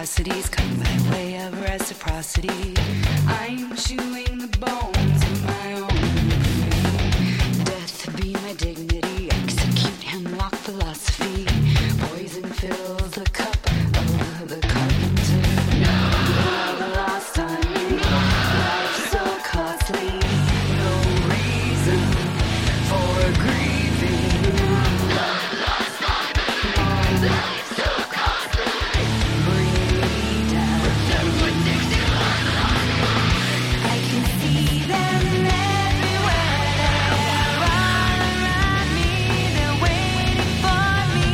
curiosities come by way of reciprocity. I'm chewing the bones of my own. Death be my dignity, execute hemlock philosophy. Poison fills the cup of the carpenter. Now the lost on me, life so costly. No reason for grieving. Lost on me, life so costly. Bring me down. I can see them everywhere. They're all around me. They're waiting for me.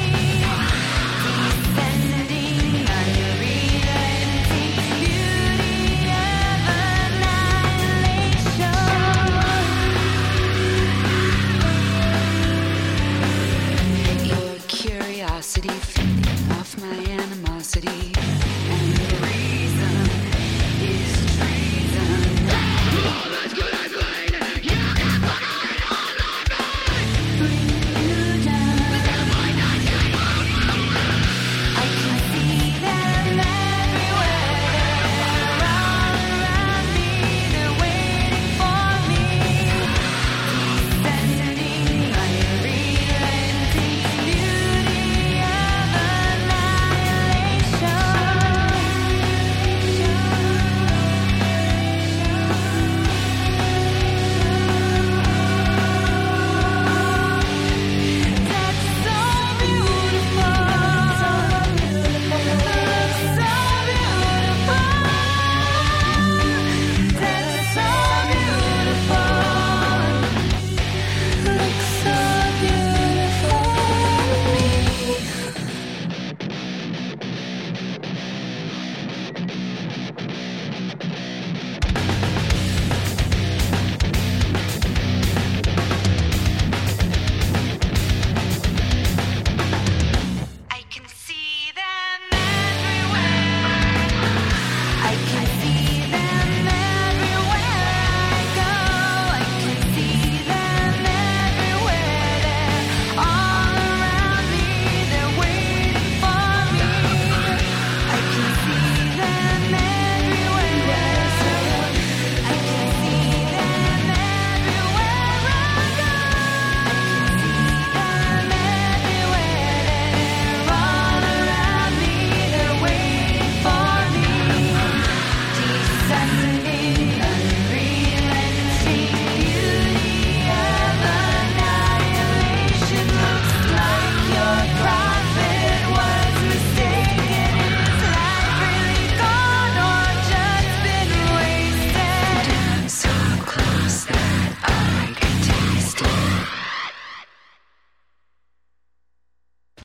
Descending unrelenting beauty of annihilation. Your curiosity feeding off my animosity.